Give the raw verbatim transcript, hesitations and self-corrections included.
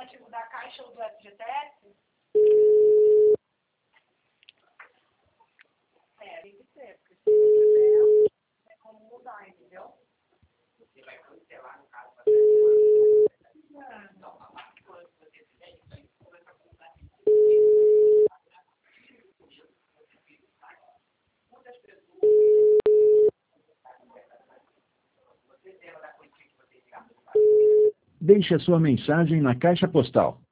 antigo da Caixa ou do F G T S? É, tem que ser, porque se não tiver, não tem como mudar, entendeu? Você vai cancelar no caso da Deixe a sua mensagem na caixa postal